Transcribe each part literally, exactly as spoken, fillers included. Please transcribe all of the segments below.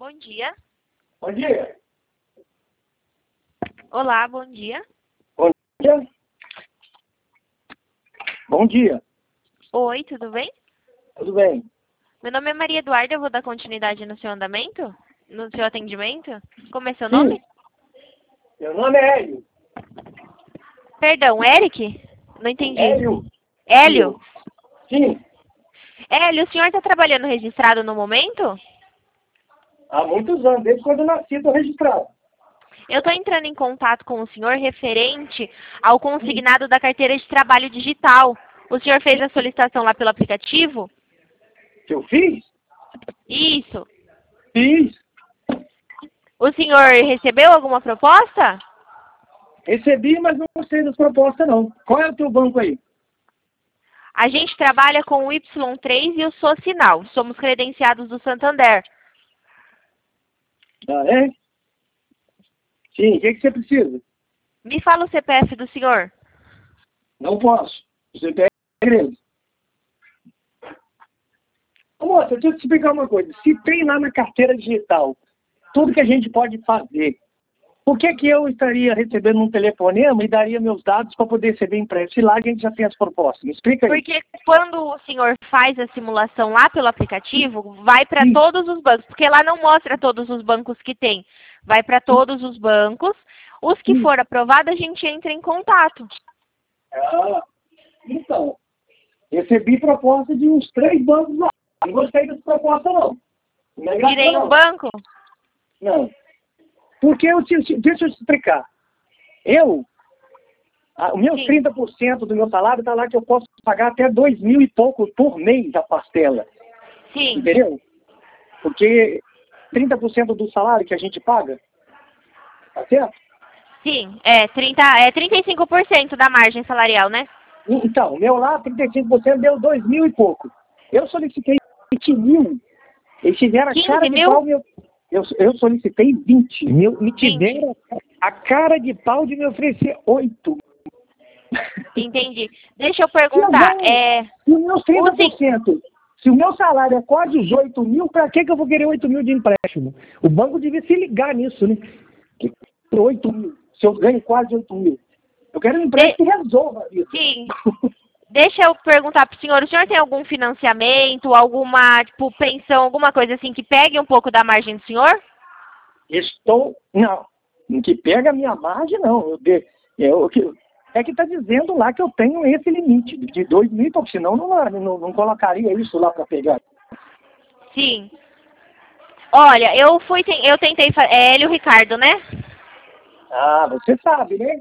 Bom dia. Bom dia. Olá, bom dia. Bom dia. Bom dia. Oi, tudo bem? Tudo bem? Meu nome é Maria Eduarda, eu vou dar continuidade no seu andamento? No seu atendimento? Como é seu Sim. nome? Meu nome é Hélio. Perdão, Eric? Não entendi. Hélio. Hélio? Sim. Hélio, o senhor está trabalhando registrado no momento? Há muitos anos, desde quando eu nasci, estou registrado. Eu estou entrando em contato com o senhor referente ao consignado da carteira de trabalho digital. O senhor fez a solicitação lá pelo aplicativo? Que eu fiz? Isso. Fiz. O senhor recebeu alguma proposta? Recebi, mas não gostei das propostas, não. Qual é o teu banco aí? A gente trabalha com o Y três e o Socinal. Somos credenciados do Santander. Ah, é? Sim, o que, que você precisa? Me fala o C P F do senhor. Não posso. Você pega segredo. Ô, moça, deixa eu te explicar uma coisa. Se tem lá na carteira digital tudo que a gente pode fazer, por que que eu estaria recebendo um telefonema e daria meus dados para poder receber empréstimo? Se lá a gente já tem as propostas. Me explica aí. Porque quando o senhor faz a simulação lá pelo aplicativo, vai para Sim. todos os bancos. Porque lá não mostra todos os bancos que tem. Vai para todos os bancos. Os que Sim. for aprovado, a gente entra em contato. Ah, então, recebi proposta de uns três bancos lá. Não gostei dessa proposta, não. Não é De graça, nenhum não. banco? Não. Porque, eu, te- te- deixa eu te explicar. Eu, ah, os meus Sim. trinta por cento do meu salário está lá que eu posso pagar até dois mil e pouco por mês a parcela. Sim. Entendeu? Porque trinta por cento do salário que a gente paga, tá certo? Sim. É, trinta, é trinta e cinco por cento da margem salarial, né? E- Então, o meu lá, trinta e cinco por cento deu dois mil e pouco. Eu solicitei vinte mil. Eles tiveram a quinze cara de mil? pau. Meu, eu, eu solicitei vinte mil. Me vinte. tiveram a cara de pau de me oferecer oito. Entendi. Deixa eu perguntar. É, Se os meus o trinta sen- por cento, se o meu salário é quase dezoito mil, para que que eu vou querer oito mil de empréstimo? O banco devia se ligar nisso, né? Que oito mil, se eu ganho quase oito mil. Eu quero um empréstimo que resolva isso. Sim. Deixa eu perguntar para o senhor, o senhor tem algum financiamento, alguma, tipo, pensão, alguma coisa assim que pegue um pouco da margem do senhor? Estou. Não. Que pega a minha margem, não. Eu, de- eu, eu- é que está dizendo lá que eu tenho esse limite de dois mil, porque senão não, não, não colocaria isso lá para pegar. Sim. Olha, eu fui, ten- eu tentei, fa- é Hélio Ricardo, né? Ah, você sabe, né?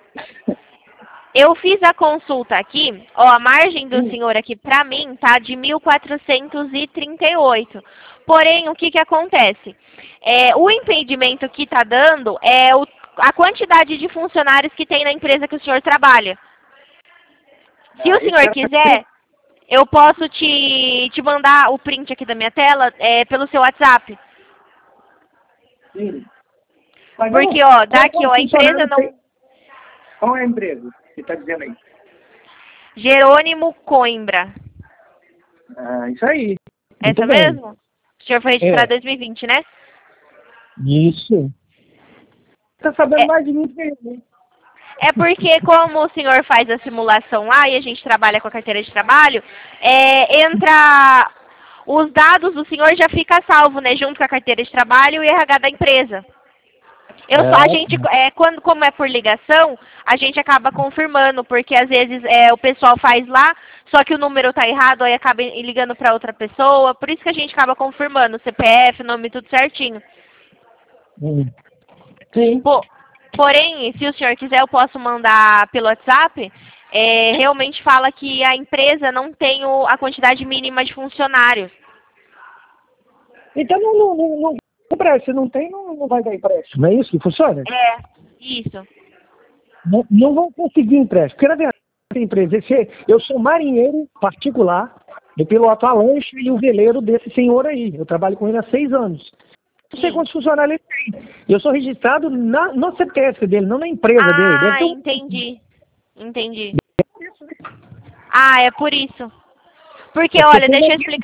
Eu fiz a consulta aqui, ó, a margem do Sim. senhor aqui pra mim tá de mil quatrocentos e trinta e oito. Porém, o que que acontece? É, o impedimento que tá dando é o- a quantidade de funcionários que tem na empresa que o senhor trabalha. Se Ah, o senhor esse quiser, eu posso te, te mandar o print aqui da minha tela é, pelo seu WhatsApp. Sim. Mas Porque, não, ó, qual, daqui, qual ó, a empresa funcionário não... tem? Qual é a empresa que está dizendo aí? Jerônimo Coimbra. Ah, isso aí. Essa Muito bem. mesmo? O senhor foi registrado É. em dois mil e vinte, né? Isso. Está sabendo É, mais de mim que eu, né? é porque como o senhor faz a simulação lá e a gente trabalha com a carteira de trabalho, é, entra... Os dados do senhor já fica salvo, né? Junto com a carteira de trabalho e o R H da empresa. Eu só, a gente, é, quando, como é por ligação, a gente acaba confirmando, porque às vezes é, o pessoal faz lá, só que o número tá errado, aí acaba ligando para outra pessoa, por isso que a gente acaba confirmando, C P F, nome, tudo certinho. Hum. Sim. Po- porém, se o senhor quiser, eu posso mandar pelo WhatsApp, é, realmente fala que a empresa não tem o- a quantidade mínima de funcionários. Então não, não, não, não empréstimo. Se não tem, não, não vai dar empréstimo. Não é isso que funciona? É, isso. Não, não vão conseguir empréstimo. Porque na verdade, tem empresa. Esse- eu sou marinheiro particular, eu piloto a lancha e o veleiro desse senhor aí. Eu trabalho com ele há seis anos. Não sei Sim. quantos funcionários ele tem. Eu sou registrado na, no C P F dele, não na empresa dele. Deve Ah, ter um... entendi. Entendi. Isso, né? Ah, é por isso. Porque, É porque olha, tem deixa eu alguém explicar.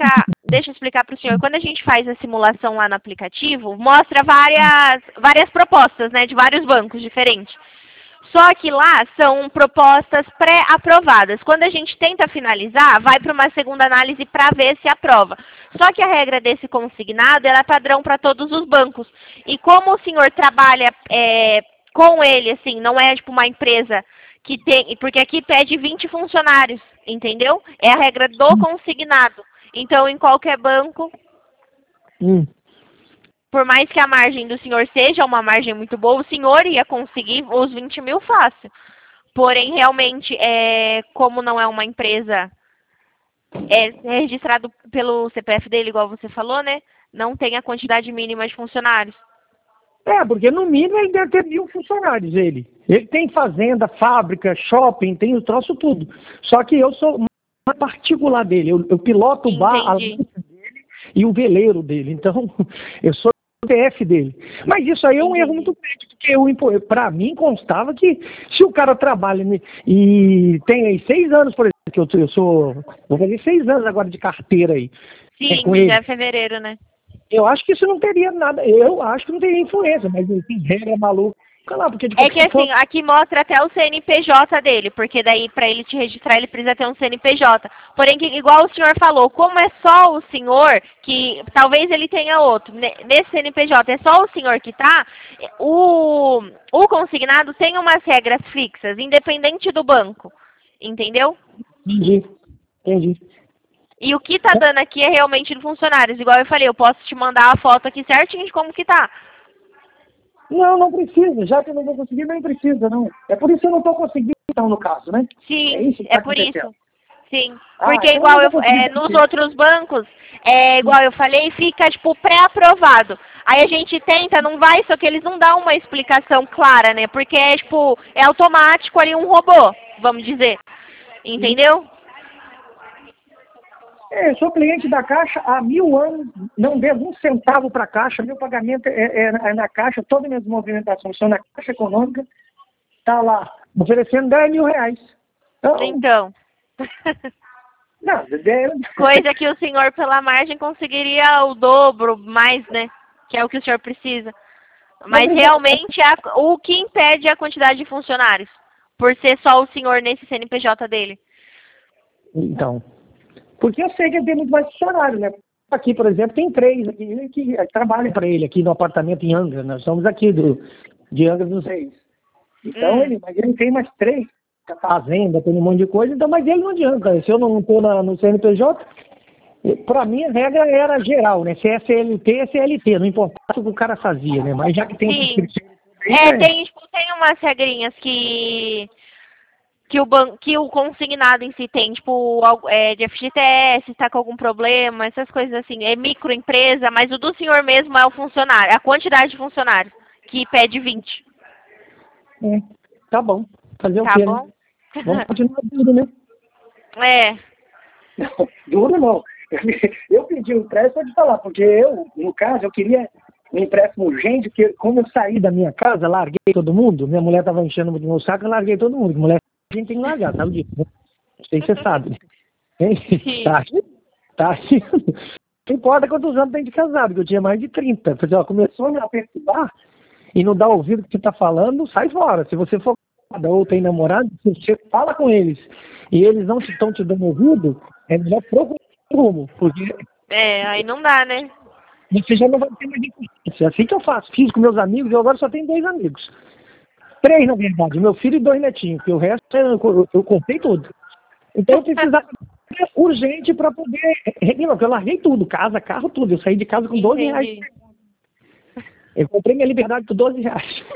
deixa eu explicar para o senhor. Quando a gente faz a simulação lá no aplicativo, mostra várias, várias propostas, né, de vários bancos diferentes. Só que lá são propostas pré-aprovadas. Quando a gente tenta finalizar, vai para uma segunda análise para ver se aprova. Só que a regra desse consignado ela é padrão para todos os bancos. E como o senhor trabalha é, com ele, assim, não é tipo uma empresa que tem... Porque aqui pede vinte funcionários, entendeu? É a regra do consignado. Então, em qualquer banco... Hum. Por mais que a margem do senhor seja uma margem muito boa, o senhor ia conseguir os vinte mil fácil. Porém, realmente, é, como não é uma empresa é, é registrado pelo C P F dele, igual você falou, né? Não tem a quantidade mínima de funcionários. É, porque no mínimo ele deve ter mil funcionários, ele. Ele tem fazenda, fábrica, shopping, tem o troço tudo. Só que eu sou uma particular dele. Eu, eu piloto o bar, a lancha dele e o veleiro dele. Então, eu sou C P F dele. Mas isso aí é um erro muito grande, porque para mim constava que se o cara trabalha e tem aí seis anos, por exemplo, que eu, eu sou, vou fazer seis anos agora de carteira aí. Sim, é, com já ele. é fevereiro, né? Eu acho que isso não teria nada, eu acho que não teria influência, mas assim, regra maluca lá, porque de É que forma... assim, aqui mostra até o C N P J dele, porque daí para ele te registrar ele precisa ter um C N P J. Porém, que, igual o senhor falou, como é só o senhor, que talvez ele tenha outro, nesse C N P J é só o senhor que tá, o, o consignado tem umas regras fixas, independente do banco, entendeu? Entendi, entendi. E o que tá dando aqui é realmente de funcionários, igual eu falei, eu posso te mandar a foto aqui certinho de como que tá. Não, não precisa. Já que eu não vou conseguir, nem precisa, não. É por isso que eu não estou conseguindo, então, no caso, né? Sim, é, isso que é tá por isso. Sim, ah, porque então igual eu eu, não é, vou nos outros bancos, é, igual eu falei, fica tipo pré-aprovado. Aí a gente tenta, não vai, só que eles não dão uma explicação clara, né? Porque é tipo, é automático ali um robô, vamos dizer. Entendeu? É, eu sou cliente da Caixa há mil anos, não devo um centavo para a Caixa, meu pagamento é, é, é na Caixa, todas as minhas movimentações são na Caixa Econômica, está lá, oferecendo dez mil reais. Então... então. não, é... Coisa que o senhor, pela margem, conseguiria o dobro, mais, né? Que é o que o senhor precisa. Mas realmente a, o que impede é a quantidade de funcionários, por ser só o senhor nesse C N P J dele. Então... Porque eu sei que ele tem muito mais funcionários, né? Aqui, por exemplo, tem três aqui que trabalham para ele aqui no apartamento em Angra. Nós somos aqui do, de Angra dos Reis. Então, hum. ele, mas ele tem mais três, tá fazenda, tem um monte de coisa, então, mas ele não adianta. Se eu não estou no C N P J, para mim a regra era geral, né? Se é C L T, é C L T, não importa o que o cara fazia, né? Mas já que tem... Sim. É, é, tem, tipo, tem umas regrinhas que... Que o, ban que o consignado em si tem, tipo, é, de F G T S, está com algum problema, essas coisas assim. É microempresa, mas o do senhor mesmo é o funcionário, a quantidade de funcionários, que pede vinte. É, tá bom. Fazer o tá quê, bom? Né? Vamos continuar duro, né? É. Não, duro não. Eu pedi um empréstimo para te falar, porque eu, no caso, eu queria um empréstimo urgente, porque como eu saí da minha casa, larguei todo mundo, minha mulher estava enchendo muito meu saco, eu larguei todo mundo. Mulher a gente tem que largar, sabe disso, né? Não sei se você sabe. Tá aqui, tá aqui. Não importa quantos anos tem de casado, porque eu tinha mais de trinta. Falei, ó, começou a me perturbar e não dá ouvido que você tá falando, sai fora. Se você for casada ou tem namorado, você fala com eles e eles não estão te dando ouvido, é melhor procurar rumo, porque... É, aí não dá, né? Você já não vai ter mais influência. Assim que eu faço. Fiz com meus amigos, eu agora só tenho dois amigos. Três, na verdade. Meu filho e dois netinhos, porque o resto eu, eu, eu comprei tudo. Então eu precisava urgente para poder... Porque eu larguei tudo, casa, carro, tudo. Eu saí de casa com doze reais. Eu comprei minha liberdade por doze reais.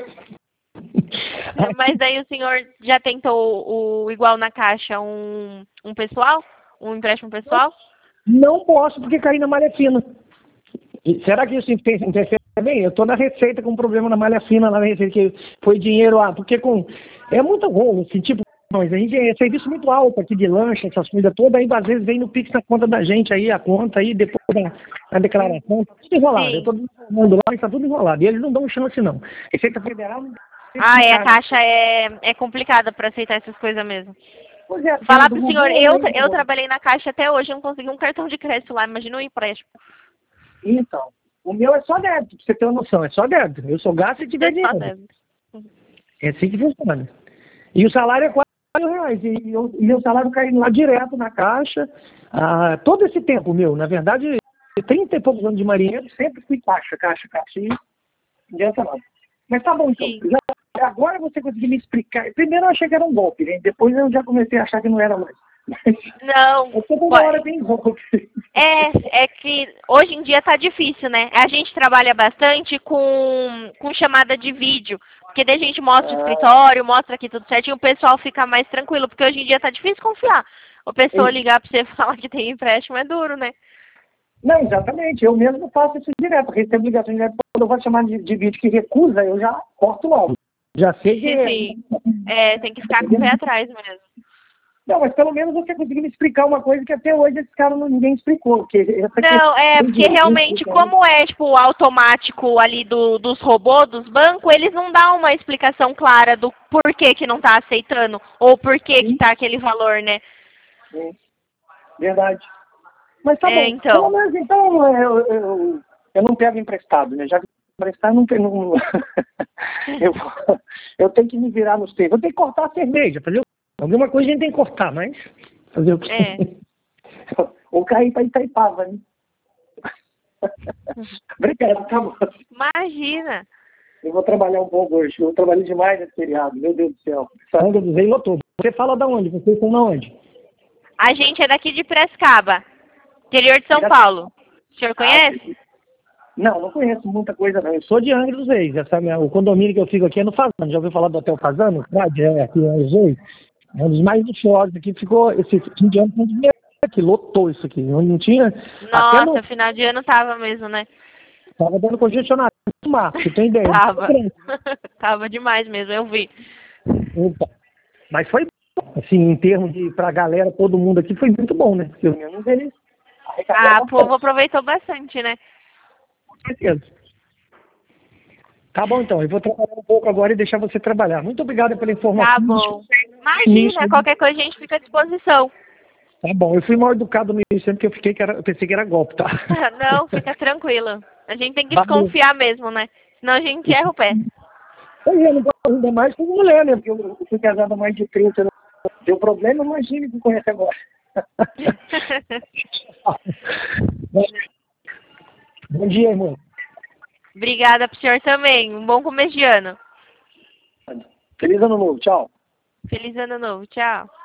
Mas aí o senhor já tentou o igual na Caixa, um, um pessoal? Um empréstimo pessoal? Não posso, porque caí na malha fina. Será que isso interfere bem? Eu estou na Receita com um problema na malha fina lá na Receita, que foi dinheiro lá, porque com... é muito bom, assim, tipo, mas a gente é serviço muito alto aqui de lanche, essas coisas todas, aí às vezes vem no Pix na conta da gente aí, a conta aí, depois da, da declaração, tá tudo enrolado. Sim. Eu estou informando lá e está tudo enrolado. E eles não dão chance, não. Receita Federal não... Ah, é, a Caixa é, é complicada para aceitar essas coisas mesmo. Pois é, Falar do pro Google senhor, é eu, muito eu bom. trabalhei na Caixa até hoje, eu não consegui um cartão de crédito lá, imagina um empréstimo. Então, o meu é só débito, pra você ter uma noção, é só débito. Eu só gasto se tiver É só dinheiro. débito. É assim que funciona. E o salário é quatro mil reais. E o meu salário caindo lá direto na caixa. Ah, todo esse tempo meu, na verdade, trinta e poucos anos de marinheiro, sempre fui caixa, caixa, caixa. E não adianta nada. Mas tá bom, então. Sim. Já, agora você conseguiu me explicar. Primeiro eu achei que era um golpe, né? Depois eu já comecei a achar que não era mais. Mas, Não, porque toda pode. hora tem golpe. É, é que hoje em dia tá difícil, né? A gente trabalha bastante com, com chamada de vídeo. Porque daí a gente mostra o Ah, escritório, mostra aqui tudo certinho, o pessoal fica mais tranquilo, porque hoje em dia tá difícil confiar. A pessoa isso. ligar pra você e falar que tem empréstimo é duro, né? Não, exatamente. Eu mesmo faço isso direto. Recebo ligação direto. Quando eu vou chamar de, de vídeo que recusa, eu já corto logo. Já sei que... Sim, sim. É, tem que ficar com o pé atrás mesmo. Não, mas pelo menos você conseguiu me explicar uma coisa que até hoje esse cara não, ninguém explicou. Porque essa Não, é, porque realmente, como é, tipo, automático ali do, dos robôs, dos bancos, eles não dão uma explicação clara do porquê que não tá aceitando, ou porquê que tá aquele valor, né? É, verdade. Mas tá É, bom. Pelo então. menos, então, eu, eu, eu não pego emprestado, né? Já que emprestar, não tem... Não, eu, eu tenho que me virar nos tempos. Eu tenho que cortar a cerveja, fazer alguma coisa a gente tem que cortar, mas fazer o quê? É. Ou cair para Itaipava, né? Obrigado, acabou. Imagina. Eu vou trabalhar um pouco hoje. Eu trabalhei demais nesse feriado, meu Deus do céu. Essa onda do Zé lotou. Você fala da onde? Vocês estão na onde? A gente é daqui de Piracicaba, interior de São Já- Paulo. O senhor Ah, conhece? não, não conheço muita coisa não. Eu sou de Angra dos Reis. Essa minha, o condomínio que eu fico aqui é no Fazano. Já ouviu falar do Hotel Fazano? Cidade, é, aqui em Angra dos Reis. É um dos mais luxuosos aqui. Ficou esse fim de ano com dinheiro aqui. Lotou isso aqui. Onde não tinha... Até no... Nossa, final de ano tava mesmo, né? Tava dando congestionamento no mar, você tem ideia? Tava. Tava demais mesmo, eu vi. Opa. Mas foi bom. Assim, em termos de, pra galera, todo mundo aqui, foi muito bom, né? Porque eu menos eles arrecadaram Ah, o povo bastante, aproveitou bastante, né? com certeza. Tá bom, então. Eu vou trabalhar um pouco agora e deixar você trabalhar. Muito obrigado pela informação. Tá bom. Nisso. Imagina, qualquer coisa a gente fica à disposição. Tá bom. Eu fui mal educado no início, sempre que eu fiquei, que era, eu pensei que era golpe, tá? Não, fica tranquilo. A gente tem que Valeu. desconfiar mesmo, né? Senão a gente erra o pé. Pois é, não posso ainda mais com mulher, né? Porque eu, eu fui casado há mais de trinta anos. Deu problema, imagine que conhece agora. Bom dia, irmão. Obrigada pro senhor também. Um bom começo de ano. Feliz ano novo. Tchau. Feliz ano novo. Tchau.